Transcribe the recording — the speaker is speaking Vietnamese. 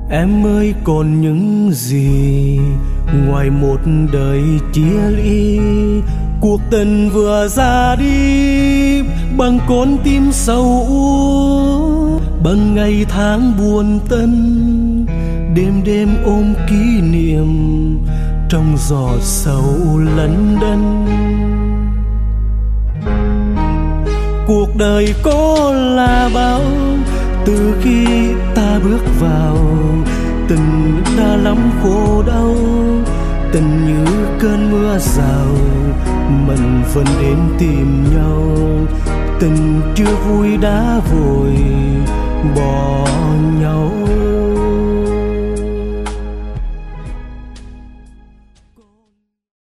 Em ơi còn những gì ngoài một đời chia ly, cuộc tình vừa ra đi bằng con tim sầu úa, bằng ngày tháng buồn tênh, đêm đêm ôm kỷ niệm trong giọt sầu lấn đân. Cuộc đời có là bao, từ khi ta bước vào tình đã lắm khổ đau, tình như cơn mưa rào mình vẫn đến tìm nhau, tình chưa vui đã vội bỏ nhau.